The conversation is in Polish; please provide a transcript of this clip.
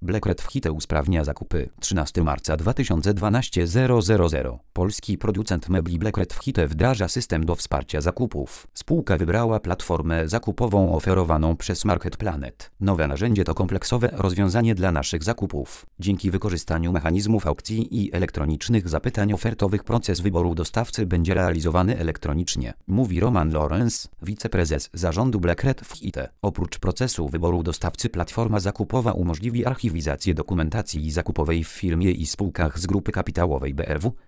Black Red w Hite usprawnia zakupy. 13 marca 2012 000. Polski producent mebli Black Red w Hite wdraża system do wsparcia zakupów. Spółka wybrała platformę zakupową oferowaną przez Market Planet. Nowe narzędzie to kompleksowe rozwiązanie dla naszych zakupów. Dzięki wykorzystaniu mechanizmów aukcji i elektronicznych zapytań ofertowych proces wyboru dostawcy będzie realizowany elektronicznie, mówi Roman Lorenz, wiceprezes zarządu Black Red w Hite. Oprócz procesu wyboru dostawcy platforma zakupowa umożliwi archiwizację dokumentacji zakupowej w firmie i spółkach z grupy kapitałowej BRW,